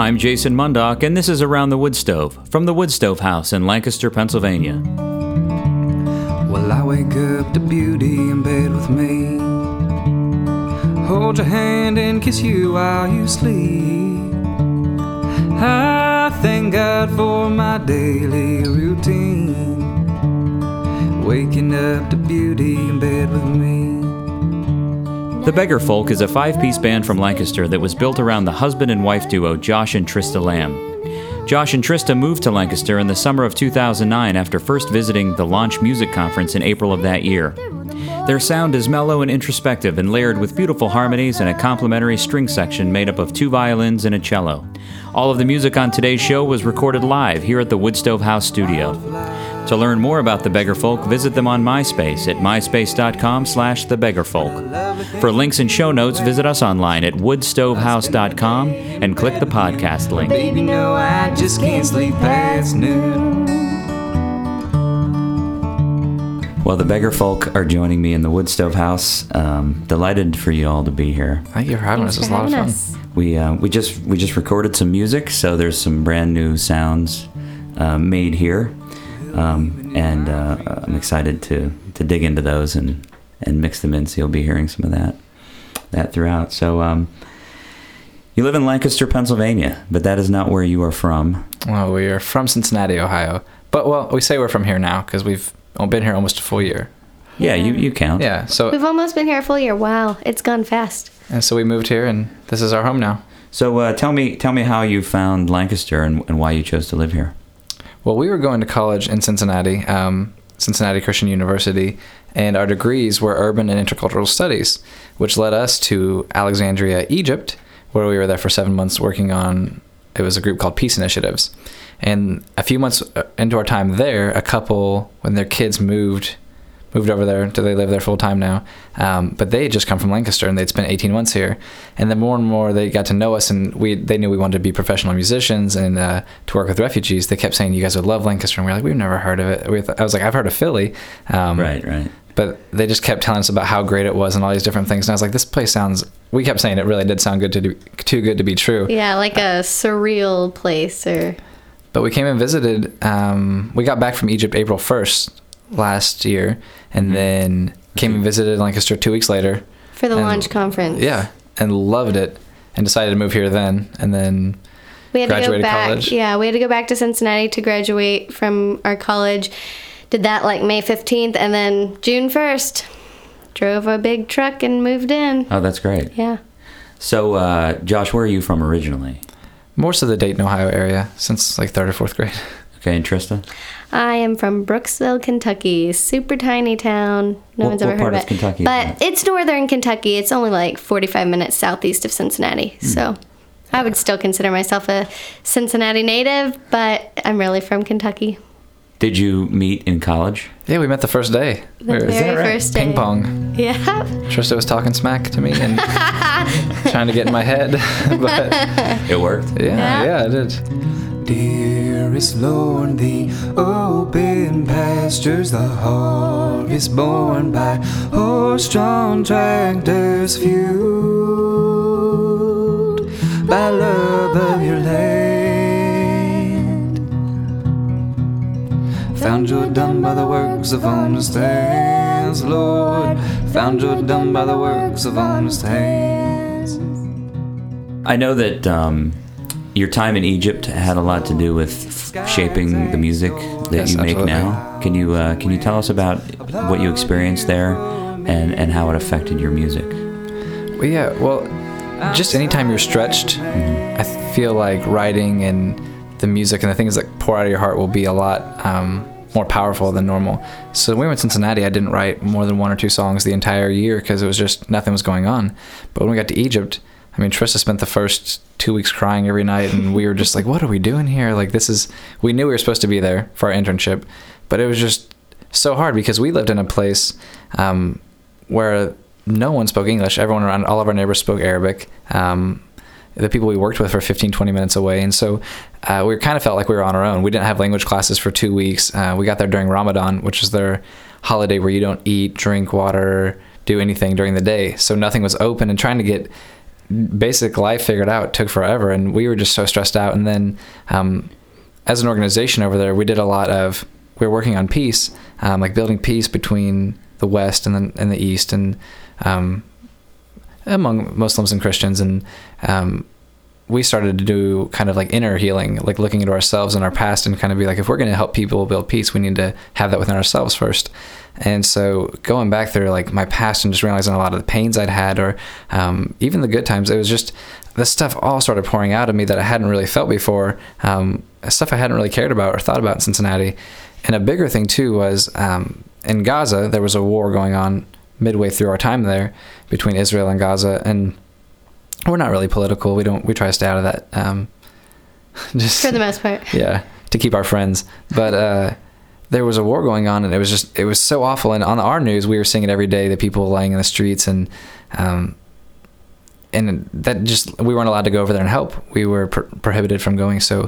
I'm Jason Mundock, and this is Around the Wood Stove from the Wood Stove House in Lancaster, Pennsylvania. Well, I wake up to beauty in bed with me. Hold your hand and kiss you while you sleep. I thank God for my daily routine. Waking up to beauty in bed with me. The Beggar Folk is a 5-piece band from Lancaster that was built around the husband and wife duo Josh and Trista Lamb. Josh and Trista moved to Lancaster in the summer of 2009 after first visiting the Launch Music Conference in April of that year. Their sound is mellow and introspective and layered with beautiful harmonies and a complementary string section made up of 2 violins and a cello. All of the music on today's show was recorded live here at the Wood Stove House studio. To learn more about the Beggar Folk, visit them on MySpace at myspace.com/thebeggarfolk. For links and show notes, visit us online at woodstovehouse.com and click the podcast link. Baby, no, I just can't sleep past noon. Well, the Beggar Folk are joining me in the Wood Stove House. Delighted for you all to be here. Thank you for having us. It was a lot of fun. We just recorded some music, so there's some brand new sounds made here. And I'm excited to dig into those and mix them in, so you'll be hearing some of that throughout. So you live in Lancaster, Pennsylvania, but that is not where you are from. Well, we are from Cincinnati, Ohio. But, well, we say we're from here now because we've been here almost a full year. Yeah, you count. Yeah, so we've almost been here a full year. Wow, it's gone fast. And so we moved here, and this is our home now. So tell me how you found Lancaster and why you chose to live here. Well, we were going to college in Cincinnati, Cincinnati Christian University, and our degrees were urban and intercultural studies, which led us to Alexandria, Egypt, where we were there for 7 months working on, it was a group called Peace Initiatives. And a few months into our time there, a couple, when their kids moved over there, they live there full time now, but they had just come from Lancaster and they'd spent 18 months here. And then more and more they got to know us, and they knew we wanted to be professional musicians and to work with refugees. They kept saying, you guys would love Lancaster, and we're like, we've never heard of it. I was like, I've heard of Philly. Right. But they just kept telling us about how great it was and all these different things. And I was like, this place we kept saying it really did sound too good to be true. Yeah, like a surreal place. But we came and visited. We got back from Egypt April 1st last year, and then came and visited Lancaster 2 weeks later. For the Launch Conference. Yeah, and loved it, and decided to move here then, and then we had graduated to go back. College. Yeah, we had to go back to Cincinnati to graduate from our college. Did that like May 15th, and then June 1st, drove a big truck and moved in. Oh, that's great. Yeah. So, Josh, where are you from originally? Most of the Dayton, Ohio area, since like 3rd or 4th grade. Okay, and Trista? I am from Brooksville, Kentucky. Super tiny town. No one's ever heard of it. Kentucky but it's northern Kentucky. It's only like 45 minutes southeast of Cincinnati. So I would still consider myself a Cincinnati native, but I'm really from Kentucky. Did you meet in college? Yeah, we met the first day. The very first day. Ping pong. Yeah. Trista was talking smack to me and trying to get in my head, but It worked? yeah, it did. Dearest Lord, the open pastures, the harvest borne by horse-drawn tractors, fueled by love of your land. Found joy done by the works of honest hands, Lord. Found joy done by the works of honest hands. I know that your time in Egypt had a lot to do with shaping the music that Yes, you make absolutely. now. Can you tell us about what you experienced there and how it affected your music? Well, yeah, just anytime you're stretched, I feel like writing and the music and the things that pour out of your heart will be a lot more powerful than normal. So when we were in Cincinnati, I didn't write more than 1 or 2 songs the entire year because it was just nothing was going on. But when we got to Egypt, I mean, Trista spent the first 2 weeks crying every night, and we were just like, what are we doing here? Like, we knew we were supposed to be there for our internship, but it was just so hard because we lived in a place where no one spoke English. Everyone around, all of our neighbors spoke Arabic. The people we worked with were 15, 20 minutes away. And so we kind of felt like we were on our own. We didn't have language classes for 2 weeks. We got there during Ramadan, which is their holiday where you don't eat, drink water, do anything during the day. So nothing was open, and trying to get basic life figured out took forever, and we were just so stressed out. And then as an organization over there, we were working on peace, like building peace between the West and the East, and among Muslims and Christians. And we started to do kind of like inner healing, like looking into ourselves and our past, and kind of be like, if we're going to help people build peace, we need to have that within ourselves first. And so going back through like my past and just realizing a lot of the pains I'd had, or even the good times, it was just the stuff all started pouring out of me that I hadn't really felt before, stuff I hadn't really cared about or thought about in Cincinnati. And a bigger thing too was in Gaza, there was a war going on midway through our time there between Israel and Gaza, and we're not really political. We try to stay out of that. Just for the most part. Yeah, to keep our friends. But there was a war going on, and it was so awful. And on our news, we were seeing it every day, the people lying in the streets, and that just, we weren't allowed to go over there and help. We were prohibited from going. So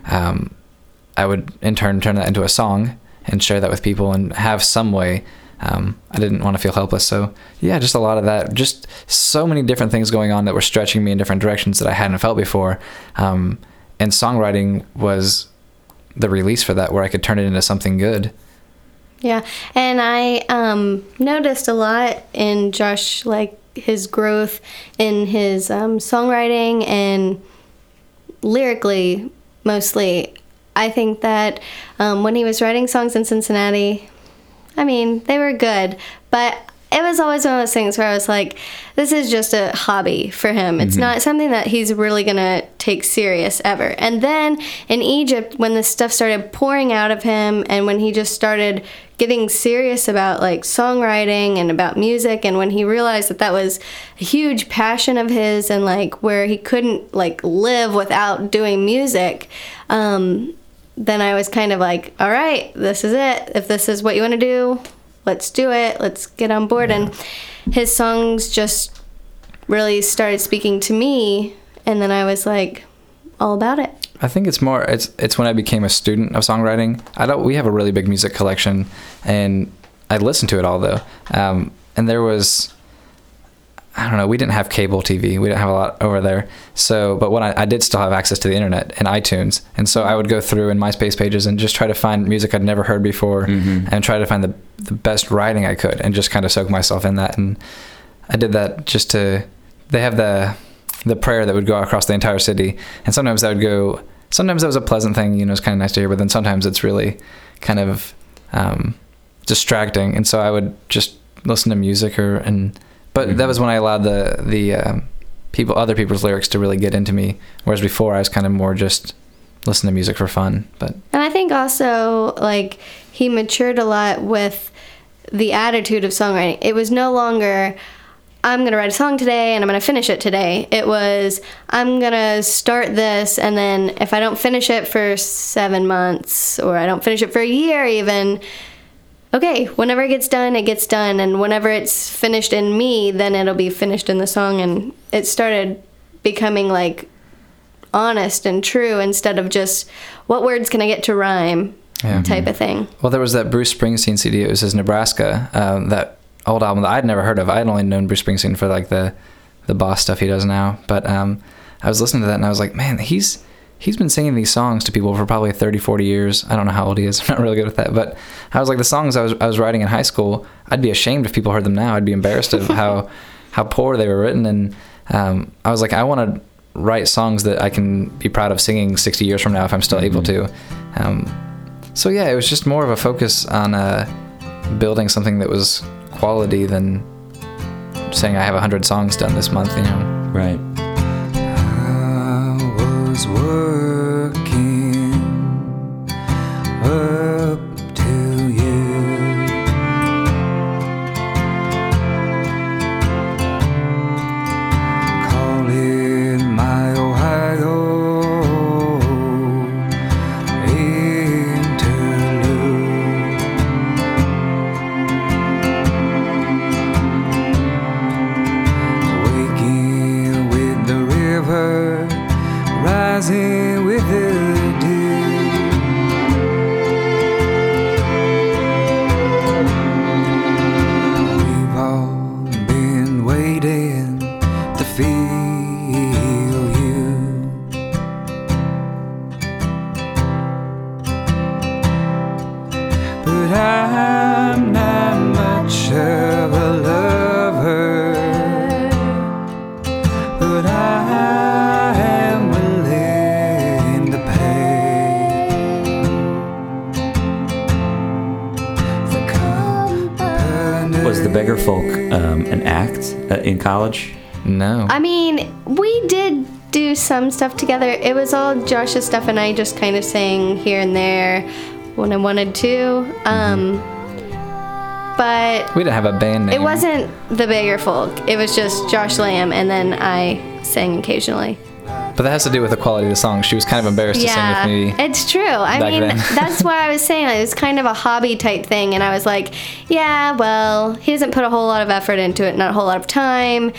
I would in turn that into a song and share that with people and have some way. I didn't want to feel helpless. So yeah, just a lot of that, just so many different things going on that were stretching me in different directions that I hadn't felt before. And songwriting was the release for that, where I could turn it into something good. Yeah. And I noticed a lot in Josh, like his growth in his songwriting and lyrically mostly. I think that when he was writing songs in Cincinnati, I mean, they were good, but it was always one of those things where I was like, this is just a hobby for him. It's not something that he's really going to take serious ever. And then in Egypt, when this stuff started pouring out of him, and when he just started getting serious about like songwriting and about music, and when he realized that that was a huge passion of his, and like where he couldn't like live without doing music, then I was kind of like, all right, this is it. If this is what you want to do, let's do it. Let's get on board. Yeah. And his songs just really started speaking to me, and then I was like all about it. I think it's more, it's when I became a student of songwriting. We have a really big music collection, and I listened to it all though. And there was, I don't know, we didn't have cable TV. We didn't have a lot over there. So, but when I did still have access to the internet and iTunes. And so I would go through in MySpace pages and just try to find music I'd never heard before, and try to find the best writing I could, and just kind of soak myself in that. And I did that just to, they have the prayer that would go across the entire city. And sometimes that was a pleasant thing, it's kind of nice to hear, but then sometimes it's really kind of distracting. And so I would just listen to music but that was when I allowed the other people's lyrics to really get into me. Whereas before I was kind of more just listen to music for fun. And I think also like he matured a lot with the attitude of songwriting. It was no longer, I'm going to write a song today and I'm going to finish it today. It was, I'm going to start this, and then if I don't finish it for 7 months, or I don't finish it for a year even, okay, whenever it gets done, and whenever it's finished in me, then it'll be finished in the song. And it started becoming like honest and true, instead of just what words can I get to rhyme type of thing. Well, there was that Bruce Springsteen CD. It was his Nebraska, that old album that I'd never heard of. I'd only known Bruce Springsteen for like the boss stuff he does now. But I was listening to that and I was like, man, he's been singing these songs to people for probably 30, 40 years. I don't know how old he is. I'm not really good at that. But I was like, the songs I was writing in high school, I'd be ashamed if people heard them now. I'd be embarrassed of how poor they were written. And I was like, I want to write songs that I can be proud of singing 60 years from now if I'm still able to. So yeah, it was just more of a focus on building something that was quality than saying I have 100 songs done this month, Right. I was working up to you. Calling my Ohio interlude. Waking with the river rising Beggar Folk an act in college? No. I mean, we did do some stuff together. It was all Josh's stuff, and I just kind of sang here and there when I wanted to. But We didn't have a band name. it wasn't the Beggar Folk. It was just Josh Lamb, and then I sang occasionally. But that has to do with the quality of the song. She was kind of embarrassed to sing with me. It's true. I back mean, then. that's why I was saying it was kind of a hobby type thing, and I was like, yeah, well, he doesn't put a whole lot of effort into it, not a whole lot of time.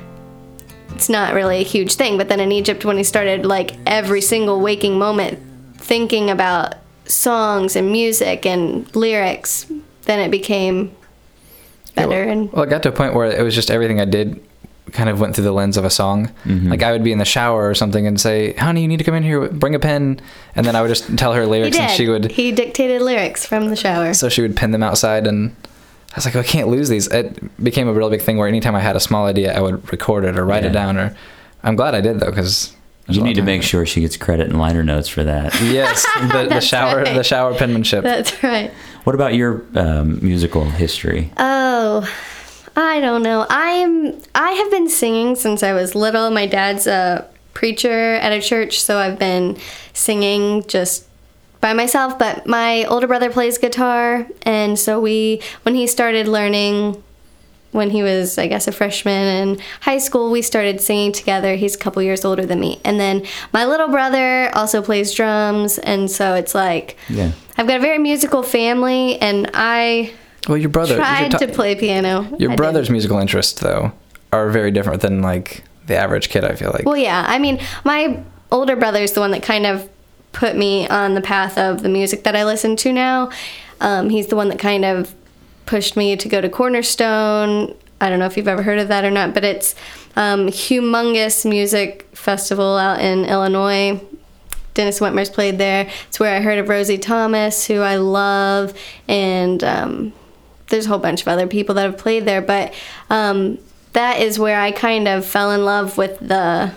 It's not really a huge thing. But then in Egypt, when he started like every single waking moment thinking about songs and music and lyrics, then it became better. Well, it got to a point where it was just everything I did kind of went through the lens of a song. Like I would be in the shower or something and say, honey, you need to come in here, bring a pen. And then I would just tell her lyrics and she would... He dictated lyrics from the shower. So she would pin them outside and I was like, I can't lose these. It became a real big thing where anytime I had a small idea, I would record it or write it down. Or I'm glad I did though, because You need to make sure she gets credit in liner notes for that. yes, the shower penmanship. That's right. What about your musical history? Oh, I don't know. I have been singing since I was little. My dad's a preacher at a church, so I've been singing just by myself. But my older brother plays guitar, and so when he started learning, when he was, I guess, a freshman in high school, we started singing together. He's a couple years older than me. And then my little brother also plays drums, and so it's like I've got a very musical family, and Well, your brother tried to play piano. Your brother's musical interests, though, are very different than like the average kid, I feel like. Well, yeah. I mean, my older brother's the one that kind of put me on the path of the music that I listen to now. He's the one that kind of pushed me to go to Cornerstone. I don't know if you've ever heard of that or not, but it's humongous music festival out in Illinois. Dennis Wetmer's played there. It's where I heard of Rosie Thomas, who I love, and there's a whole bunch of other people that have played there, but that is where I kind of fell in love with the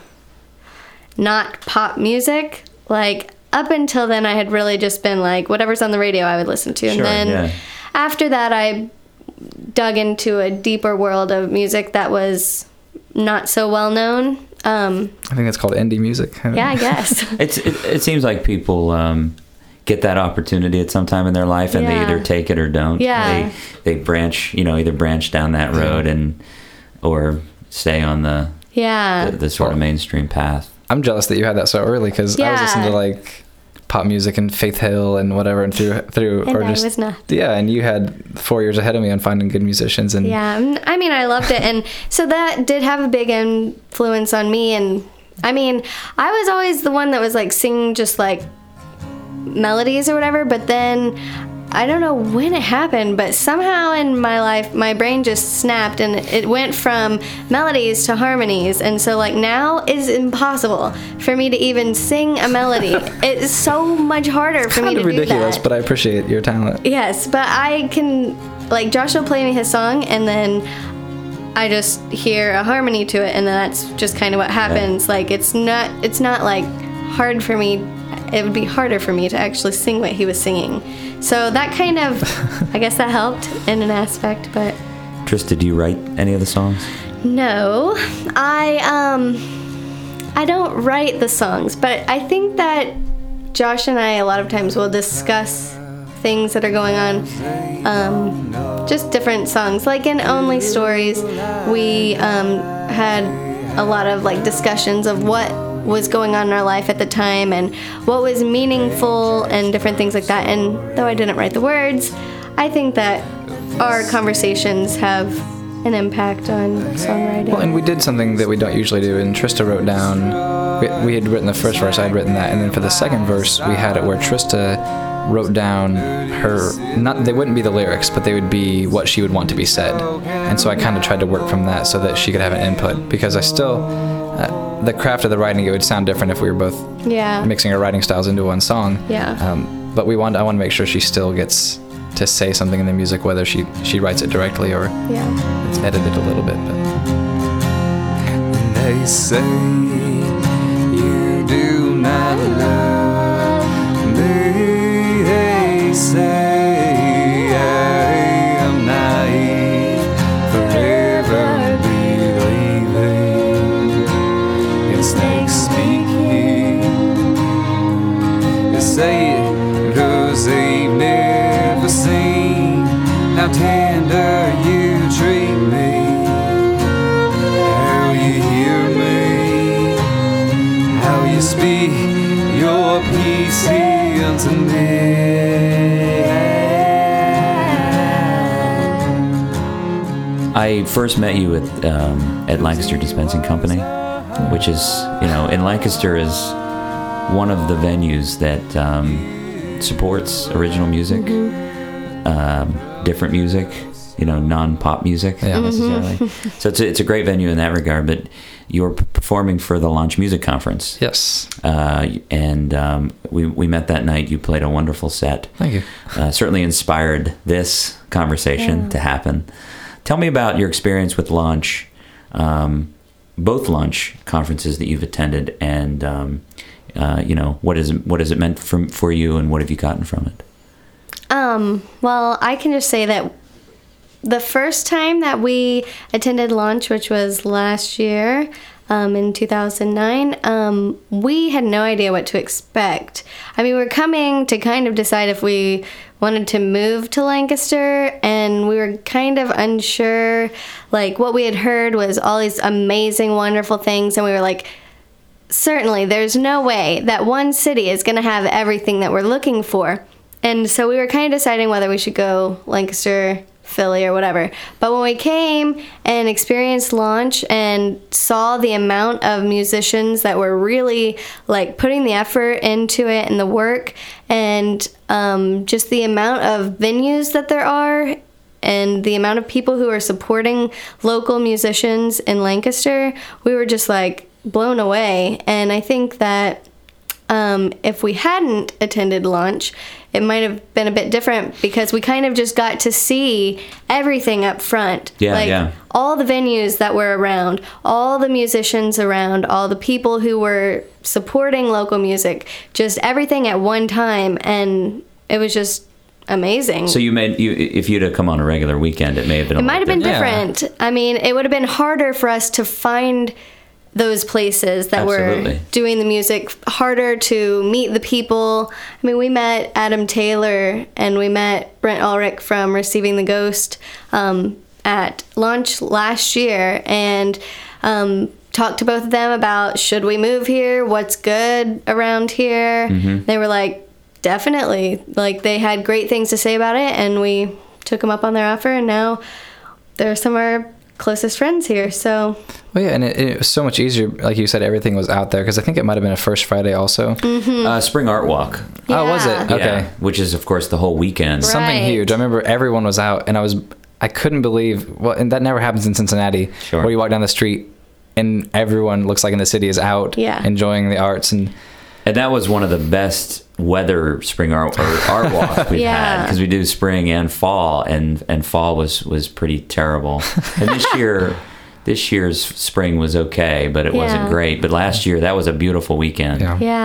not pop music. Like, up until then, I had really just been like, whatever's on the radio, I would listen to. And then after that, I dug into a deeper world of music that was not so well known. I think that's called indie music. Yeah, I guess. It seems like people get that opportunity at some time in their life, and they either take it or don't. Yeah. They branch, either branch down that road or stay on the sort of mainstream path. I'm jealous that you had that so early, because I was listening to like pop music and Faith Hill and whatever, and through and or I just was not. Yeah, and you had 4 years ahead of me on finding good musicians. And I mean, I loved it, and so that did have a big influence on me. And I mean, I was always the one that was like singing just like melodies or whatever, but then I don't know when it happened, but somehow in my life my brain just snapped and it went from melodies to harmonies. And so like now it's impossible for me to even sing a melody. It's so much harder for me to do that. Kind of ridiculous, but I appreciate your talent. Yes, but I can, like, Josh will play me his song, and then I just hear a harmony to it, and then that's just kind of what happens. Like, it's not like hard for me. It would be harder for me to actually sing what he was singing. So that kind of, I guess that helped in an aspect, but... Trista, do you write any of the songs? No, I don't write the songs, but I think that Josh and I a lot of times will discuss things that are going on, just different songs. Like in Only Stories, we had a lot of like discussions of what was going on in our life at the time and what was meaningful and different things like that. And though I didn't write the words, I think that our conversations have an impact on songwriting. Well, and we did something that we don't usually do, and Trista wrote down, we had written the first verse, I had written that, and then for the second verse, we had it where Trista wrote down they wouldn't be the lyrics, but they would be what she would want to be said. And so I kind of tried to work from that so that she could have an input, because I still, the craft of the writing, it would sound different if we were both mixing our writing styles into one song. Yeah. But I want to make sure she still gets to say something in the music, whether she writes it directly or it's edited a little bit. But. They say you do not love me. They say I am naive. how tender you treat me, how you hear me, how you speak your peace unto me. I first met you at Lancaster Dispensing Company, which is, in Lancaster is one of the venues that supports original music, different music, non-pop music necessarily. So it's a great venue in that regard. But you're performing for the Launch Music Conference. Yes. And we met that night. You played a wonderful set. Thank you. Certainly inspired this conversation to happen. Tell me about your experience with Launch, both Launch conferences that you've attended, and what has it meant for you, and what have you gotten from it? Well, I can just say that the first time that we attended Launch, which was last year, in 2009, we had no idea what to expect. I mean, we were coming to kind of decide if we wanted to move to Lancaster, and we were kind of unsure. Like, what we had heard was all these amazing, wonderful things, and we were like, certainly, there's no way that one city is going to have everything that we're looking for. And so we were kind of deciding whether we should go Lancaster, Philly, or whatever. But when we came and experienced Launch and saw the amount of musicians that were really like putting the effort into it and the work, and just the amount of venues that there are, and the amount of people who are supporting local musicians in Lancaster, we were just like blown away. And I think that if we hadn't attended Launch, it might have been a bit different, because we kind of just got to see everything up front. All the venues that were around, all the musicians around, all the people who were supporting local music, just everything at one time, and it was just amazing. So if you'd have come on a regular weekend, it may have been. It might have been different. Yeah. I mean, it would have been harder for us to find those places that were doing the music, harder to meet the people. I mean, we met Adam Taylor and we met Brent Ulrich from Receiving the Ghost at Launch last year, and talked to both of them about, should we move here? What's good around here? Mm-hmm. They were like, definitely. Like, they had great things to say about it, and we took them up on their offer, and now they're some of our closest friends here. So and it was so much easier, like you said, everything was out there, because I think it might have been a First Friday also. Spring Art Walk. Yeah. Oh, was it? Okay. Which is, of course, the whole weekend. Right. Something huge. I remember everyone was out, and I couldn't believe, and that never happens in Cincinnati, where you walk down the street and everyone looks like in the city is out enjoying the arts. And that was one of the best weather spring art walks we've had, because we do spring and fall, and fall was pretty terrible. And this year's spring was okay, but it wasn't great. But last year, that was a beautiful weekend.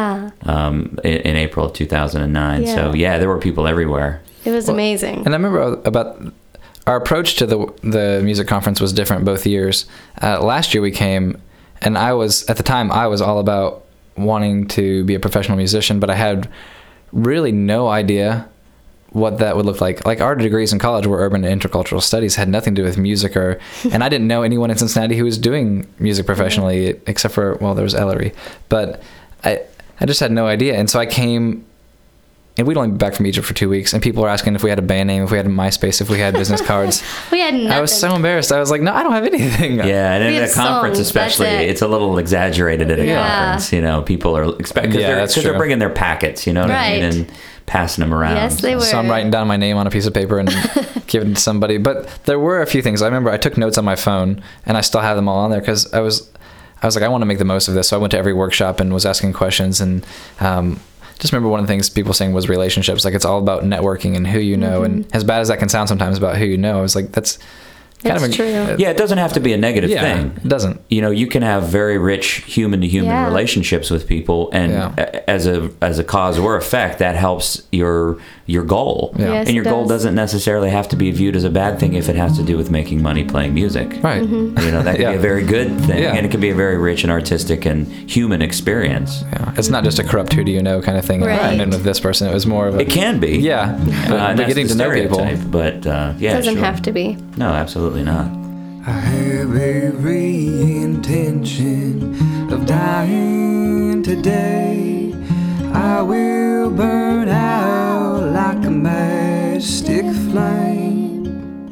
In April of 2009. So there were people everywhere. It was amazing. And I remember about our approach to the music conference was different both years. Last year we came, and I was all about wanting to be a professional musician, but I had really no idea what that would look like. Like, our degrees in college were urban and intercultural studies, had nothing to do with music, and I didn't know anyone in Cincinnati who was doing music professionally, except for, there was Ellery. But I just had no idea. And so I came, and we'd only been back from Egypt for 2 weeks, and people were asking if we had a band name, if we had a MySpace, if we had business cards. We had nothing. I was so embarrassed. I was like, no, I don't have anything. Yeah, and at a conference especially, it's a little exaggerated at a conference. People are expecting, because they're bringing their packets, you know what I mean, and passing them around. Yes, they were. So I'm writing down my name on a piece of paper and giving it to somebody. But there were a few things. I remember I took notes on my phone, and I still have them all on there, because I was like, I want to make the most of this. So I went to every workshop and was asking questions, and just remember one of the things people saying was relationships. Like, it's all about networking and who you know. And as bad as that can sound sometimes about who you know, I was like, that's It's true. Yeah, it doesn't have to be a negative Yeah, thing. it doesn't. You know, you can have very rich human-to-human Yeah. relationships with people, and as a cause or effect, that helps your goal. Yeah. Yes, And your it goal does. doesn't necessarily have to be viewed as a bad thing if it has to do with making money playing music. Right. Mm-hmm. You know, that can Yeah. be a very good thing, Yeah. and it can be a very rich and artistic and human experience. Yeah. It's not just a corrupt who do you know kind of thing. Right. And with this person, it was more of a. It can be. Yeah. But And that's getting the to know people. stereotype, but yeah, Doesn't sure. have to be. No, absolutely not. I have every intention of dying today. I will burn out like a matchstick flame.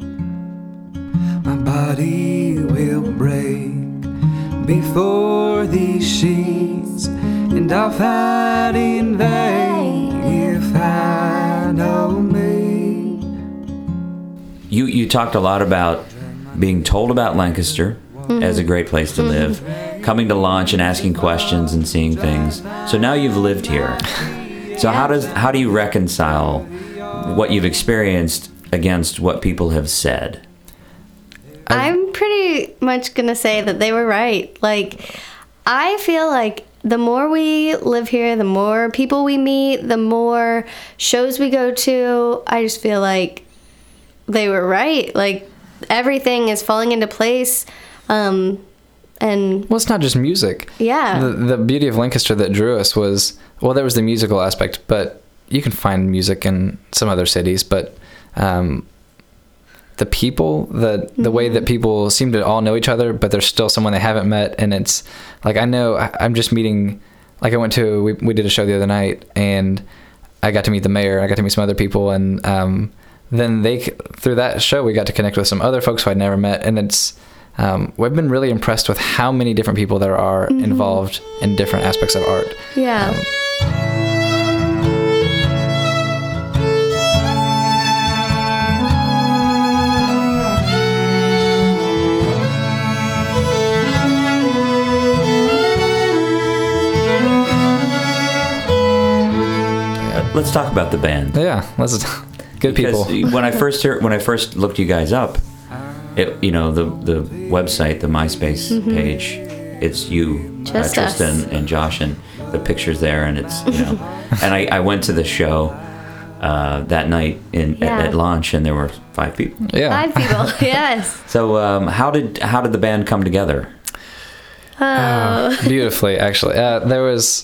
My body will break before these sheets, and I'll fight in vain if I know me. You talked a lot about being told about Lancaster as a great place to live, coming to launch and asking questions and seeing things. So now you've lived here. So how do you reconcile what you've experienced against what people have said? I'm pretty much gonna say that they were right. Like, I feel like the more we live here, the more people we meet, the more shows we go to, I just feel like they were right. Like, everything is falling into place. And Well, it's not just music. yeah. The beauty of Lancaster that drew us was, well, there was the musical aspect, but you can find music in some other cities, but the people, the way that people seem to all know each other, but there's still someone they haven't met. And it's like, I know I'm just meeting, like we did a show the other night, and I got to meet the mayor, I got to meet some other people, and then through that show, we got to connect with some other folks who I'd never met. And it's, we've been really impressed with how many different people there are involved in different aspects of art. Yeah. Let's talk about the band. Yeah, that's good people. Because when I first looked you guys up, the website, the MySpace page, it's you, Just Tristan and Josh, and the pictures there, and it's and I went to the show that night at launch, and there were 5 people. Yeah. 5 people, yes. So how did the band come together? Beautifully, actually. There was,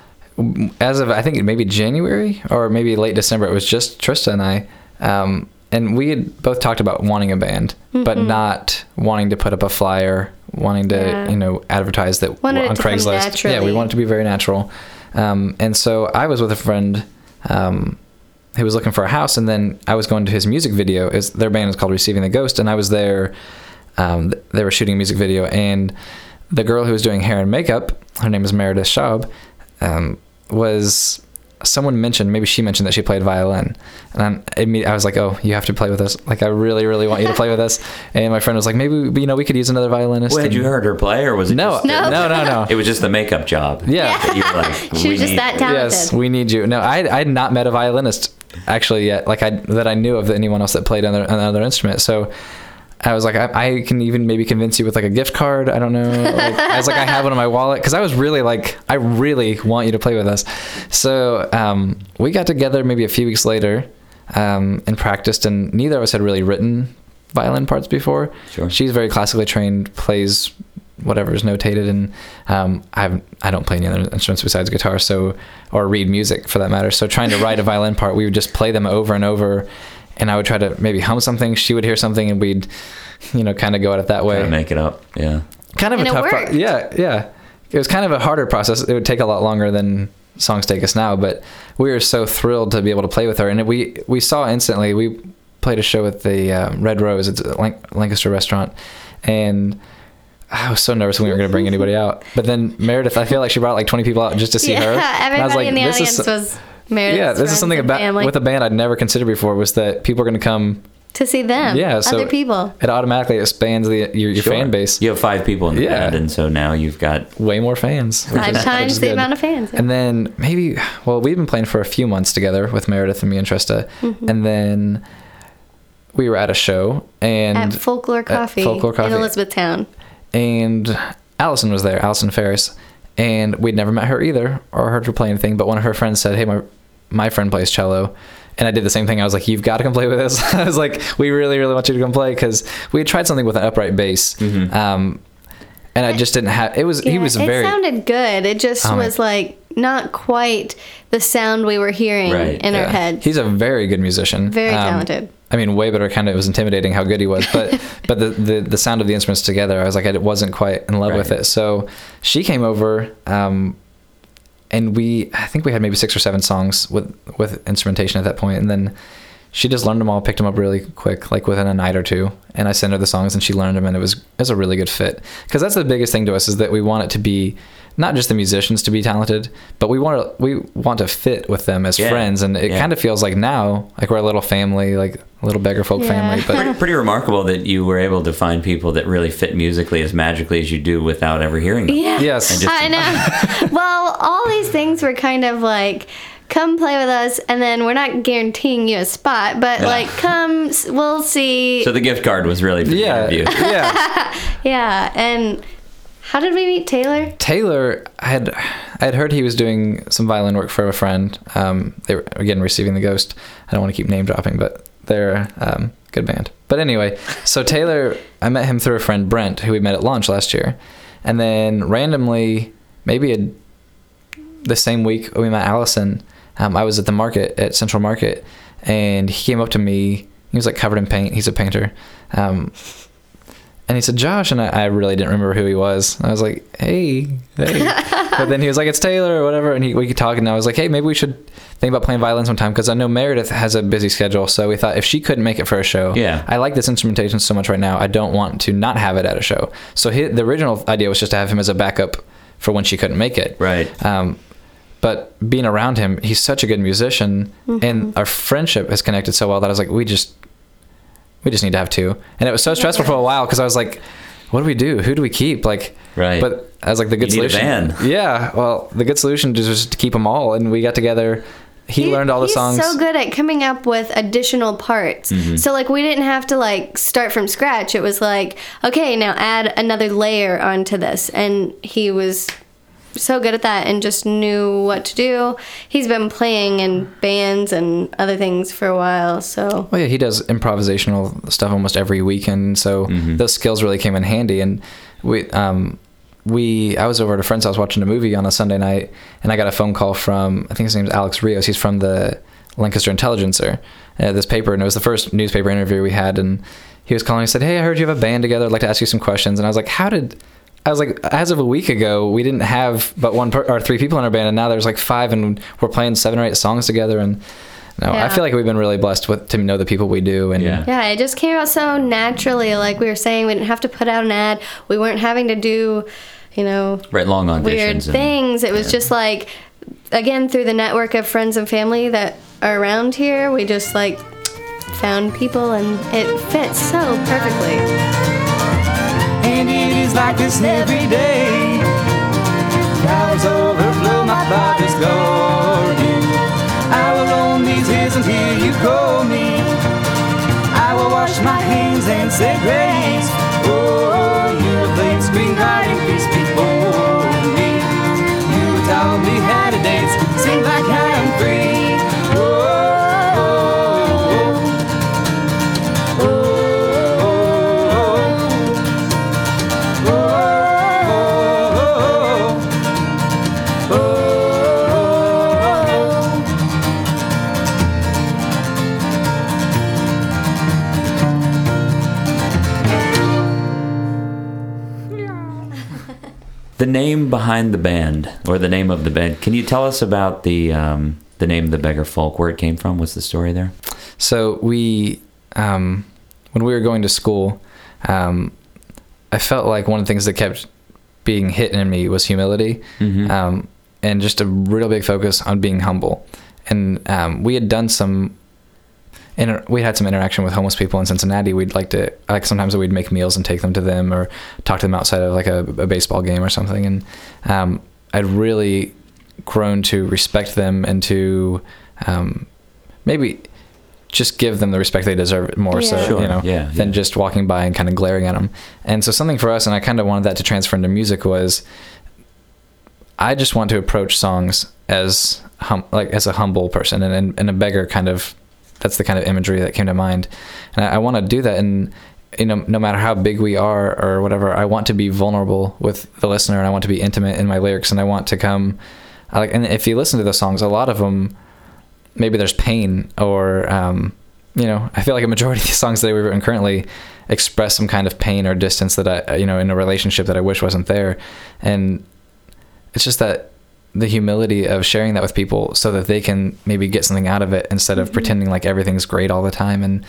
as of I think maybe January or maybe late December, it was just Trista and I, and we had both talked about wanting a band, but not wanting to put up a flyer, wanting to advertise that Wanted it on to come Craigslist. naturally. Yeah, we want it to be very natural. And so I was with a friend who was looking for a house, and then I was going to his music video. Their band is called Receiving the Ghost, and I was there. They were shooting a music video, and the girl who was doing hair and makeup, her name is Meredith Schaub, was someone mentioned, maybe she mentioned that she played violin, and I was like, oh, you have to play with us. Like, I really, really want you to play with us. And my friend was like, maybe we could use another violinist. Well, had you heard her play, or was it No, just, no. it was just the makeup job? Yeah. That you were like, She was just that talented. Yes, we need you. No, I had not met a violinist actually yet, that I knew of anyone else that played another instrument. So I was like, I can even maybe convince you with like a gift card. I don't know. I was like, I have one in my wallet, because I was really like, I really want you to play with us. So we got together maybe a few weeks later and practiced, and neither of us had really written violin parts before. Sure. She's very classically trained, plays whatever is notated, and I don't play any other instruments besides guitar, or read music for that matter. So trying to write a violin part, we would just play them over and over, and I would try to maybe hum something, she would hear something, and we'd kind of go at it that way. Kind of make it up, yeah. Kind of And a it tough worked. yeah. It was kind of a harder process. It would take a lot longer than songs take us now, but we were so thrilled to be able to play with her, and we saw instantly. We played a show at the Red Rose. It's a Lancaster restaurant, and I was so nervous when we were going to bring anybody out. But then Meredith, I feel like she brought like 20 people out just to see her. And I Everybody was like, in the this audience is, was Meredith's yeah, this friends is something and about family. with a band I'd never considered before, was that people are going to come. To see them, Yeah, so other people. It automatically expands your Sure. fan base. You have 5 people in the Yeah. band, and so now you've got Way more fans. which 5 is times the good. amount of fans. And then we've been playing for a few months together with Meredith and me and Trista. Mm-hmm. And then we were at a show and At Folklore Coffee, in Elizabethtown. And Allison was there, Allison Ferris, and we'd never met her either or heard her play anything, but one of her friends said, hey, my friend plays cello. And I did the same thing. I was like, you've got to come play with us. I was like, we really, really want you to come play, because we had tried something with an upright bass. And I just didn't have, he was very... It sounded good. It just was like not quite the sound we were hearing in our heads. He's a very good musician. Very talented. I mean, way better. Kind of, it was intimidating how good he was, but the sound of the instruments together, I was like, I wasn't quite in love with it. So she came over, and I think we had maybe 6 or 7 songs with instrumentation at that point, and then she just learned them all, picked them up really quick, like within a night or two. And I sent her the songs, and she learned them, and it was a really good fit. Because that's the biggest thing to us, is that we want it to be not just the musicians to be talented, but we want to fit with them as friends. And it kind of feels like now, like we're a little family, like a little beggar folk family. But pretty remarkable that you were able to find people that really fit musically as magically as you do without ever hearing them. Yeah. Yes. I know. Well, all these things were kind of like, come play with us, and then we're not guaranteeing you a spot, but like, come, we'll see. So the gift card was really for the interview. Yeah. And how did we meet Taylor? Taylor, I had heard he was doing some violin work for a friend. They were, again, Receiving the Ghost. I don't want to keep name dropping, but they're a good band. But anyway, so Taylor, I met him through a friend, Brent, who we met at launch last year. And then randomly, maybe the same week we met Allison, I was at the market, at Central Market, and he came up to me. He was like covered in paint. He's a painter. And he said, Josh, and I really didn't remember who he was. I was like, hey. But then he was like, it's Taylor or whatever, and we could talk, and I was like, hey, maybe we should think about playing violin sometime, because I know Meredith has a busy schedule, so we thought if she couldn't make it for a show, I like this instrumentation so much right now, I don't want to not have it at a show. So the original idea was just to have him as a backup for when she couldn't make it. Right. But being around him, he's such a good musician, and our friendship has connected so well that I was like, we just need to have 2. And it was so stressful for a while, because I was like, what do we do? Who do we keep? Like, but I was like, the good solution. Need a band. Yeah. Well, the good solution was just to keep them all. And we got together. He learned all the songs. He's so good at coming up with additional parts. So like, we didn't have to like start from scratch. It was like, okay, now add another layer onto this. And he was so good at that and just knew what to do. He's been playing in bands and other things for a while, so... Well, yeah, he does improvisational stuff almost every weekend, so those skills really came in handy. And I was over at a friend's house watching a movie on a Sunday night, and I got a phone call from, I think his name's Alex Rios. He's from the Lancaster Intelligencer, this paper, and it was the first newspaper interview we had, and he was calling and said, hey, I heard you have a band together. I'd like to ask you some questions. And I was like, as of a week ago, we didn't have but 1 or 3 people in our band, and now there's like 5, and we're playing 7 or 8 songs together. And I feel like we've been really blessed to know the people we do. And it just came out so naturally. Like we were saying, we didn't have to put out an ad. We weren't having to do, long auditions, weird things. It was just like, again, through the network of friends and family that are around here, we just like found people, and it fits so perfectly. And it is like this every day. Clouds overflow my Father's glory. I will roam these hills until you call me. I will wash my hands and say grace. Oh, you will place green garden peace before me. You taught me how to dance, sing like I am free. The name behind the band, or the name of the band, can you tell us about the name The Beggar Folk, where it came from? What's the story there? So we, when we were going to school, I felt like one of the things that kept being hit in me was humility, and just a real big focus on being humble. And we had done we had some interaction with homeless people in Cincinnati. Sometimes we'd make meals and take them to them, or talk to them outside of like a baseball game or something. And I'd really grown to respect them and to maybe just give them the respect they deserve more Yeah. so, Sure. you know, Yeah, than yeah. just walking by and kind of glaring at them. And so something for us, and I kind of wanted that to transfer into music, was I just want to approach songs as as a humble person and a beggar kind of. That's the kind of imagery that came to mind, and I want to do that. And no matter how big we are or whatever, I want to be vulnerable with the listener, and I want to be intimate in my lyrics, and I want to come. And if you listen to the songs, a lot of them, maybe there's pain, or I feel like a majority of these songs that we've written currently express some kind of pain or distance that I, in a relationship that I wish wasn't there, and it's just that. The humility of sharing that with people so that they can maybe get something out of it instead of pretending like everything's great all the time. And,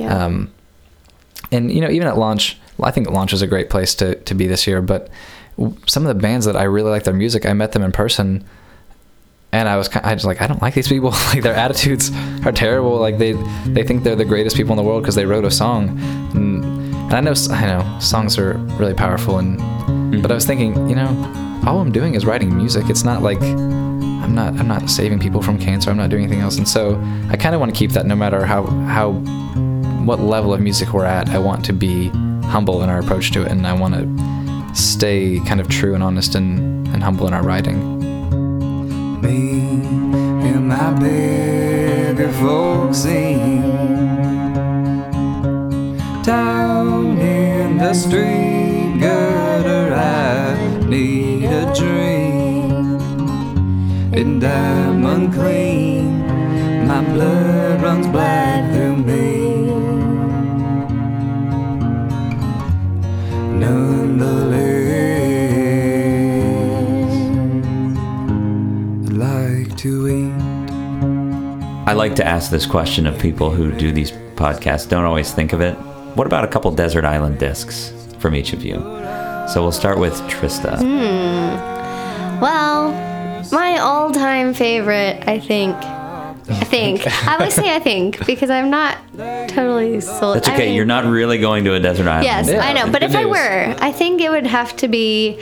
even at launch, I think launch is a great place to be this year, but some of the bands that I really like their music, I met them in person and I was like, I don't like these people. Like their attitudes are terrible. Like they think they're the greatest people in the world because they wrote a song. And I know songs are really powerful. But I was thinking, all I'm doing is writing music. It's not like I'm not saving people from cancer. I'm not doing anything else. And so I kind of want to keep that no matter what level of music we're at. I want to be humble in our approach to it, and I want to stay kind of true and honest and humble in our writing. Me and my beggar folks sing down in the street gutter. I need a drink, and I'm unclean. My blood runs black through me. Nonetheless, I'd like to eat. I like to ask this question of people who do these podcasts, don't always think of it. What about a couple Desert Island discs from each of you? So we'll start with Trista. Well, my all-time favorite, I think. I always say I think because I'm not totally sold. That's okay. You're not really going to a desert island. Yes, Yeah, I know. But good if I news. were, I think it would have to be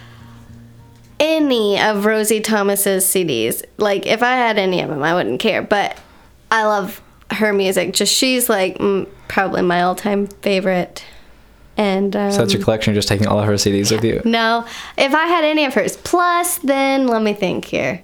any of Rosie Thomas's CDs. Like, if I had any of them, I wouldn't care. But I love her music. Just she's like probably my all-time favorite. And So that's your collection. You're just taking all of her CDs with you. no, if I had any of hers plus, then let me think here.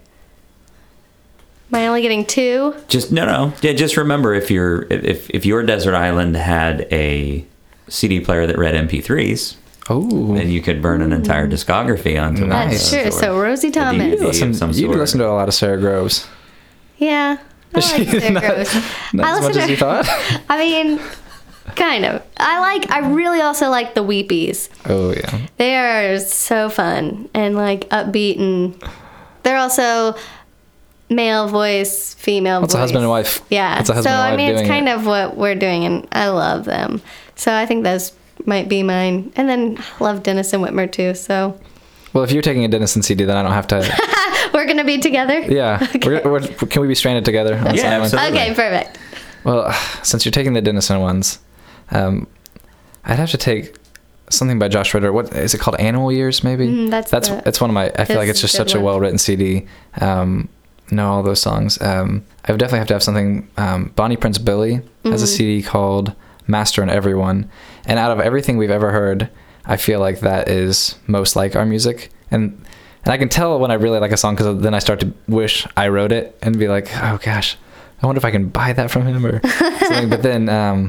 Am I only getting two? Just no. Yeah, just remember if your desert island had a CD player that read MP3s, Oh, then you could burn an entire discography onto one of Nice. That's those, true. or So Rosie a Thomas. DVD of some you sort. listen to a lot of Sarah Groves. Yeah. I like Sarah Not- Groves. Not I as listen much to as you thought. I mean, kind of. I really also like the Weepies. Oh yeah. They are so fun and like upbeat, and they're also male voice, female voice. It's a husband and wife. Yeah. It's a husband so and wife I mean, it's doing kind it. of what we're doing, and I love them. So I think those might be mine. And then I love Dennis and Whitmer too. So Well, if you're taking a Denison CD, then I don't have to. we're gonna be together. Yeah. Can we be stranded together? On Yeah, some island? absolutely. Okay, perfect. Well, since you're taking the Denison ones, I'd have to take something by Josh Ritter. What is it called? Animal Years, maybe. It's one of my. I feel like it's just a good such a one. well-written CD. Know all those songs. I would definitely have to have something. Bonnie Prince Billy has a CD called Master and Everyone, and out of everything we've ever heard, I feel like that is most like our music. And I can tell when I really like a song because then I start to wish I wrote it and be like, oh gosh, I wonder if I can buy that from him or something. But then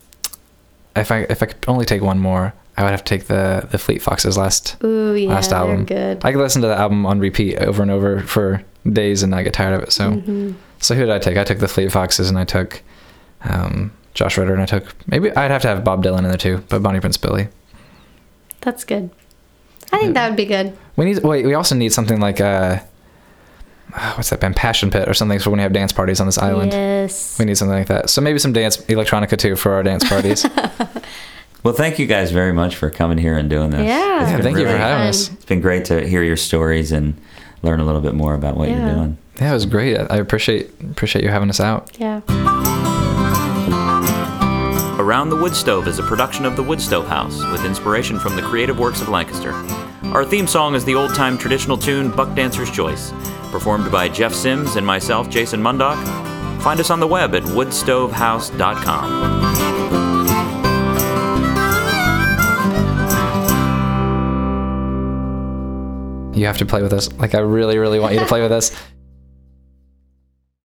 if I could only take one more, I would have to take the Fleet Foxes last album. They're good. I could listen to the album on repeat over and over for days and not get tired of it. So So who did I take? I took the Fleet Foxes and I took Josh Ritter, and I took, maybe I'd have to have Bob Dylan in there too, but Bonnie Prince Billy. That's good. I think that would be good. We also need something like what's that band, Passion Pit or something, for when we have dance parties on this island. Yes. We need something like that. So maybe some dance electronica too for our dance parties. Well, thank you guys very much for coming here and doing this. Yeah. It's been Thank you for really- having us. fun. It's been great to hear your stories and learn a little bit more about what you're Yeah. doing. Yeah, it was great. I appreciate you having us out. Yeah. Around the Wood Stove is a production of the Wood Stove House with inspiration from the creative works of Lancaster. Our theme song is the old-time traditional tune Buck Dancer's Choice, performed by Jeff Sims and myself, Jason Mundock. find us on the web at woodstovehouse.com. You have to play with us. Like, I really, really want you to play with us.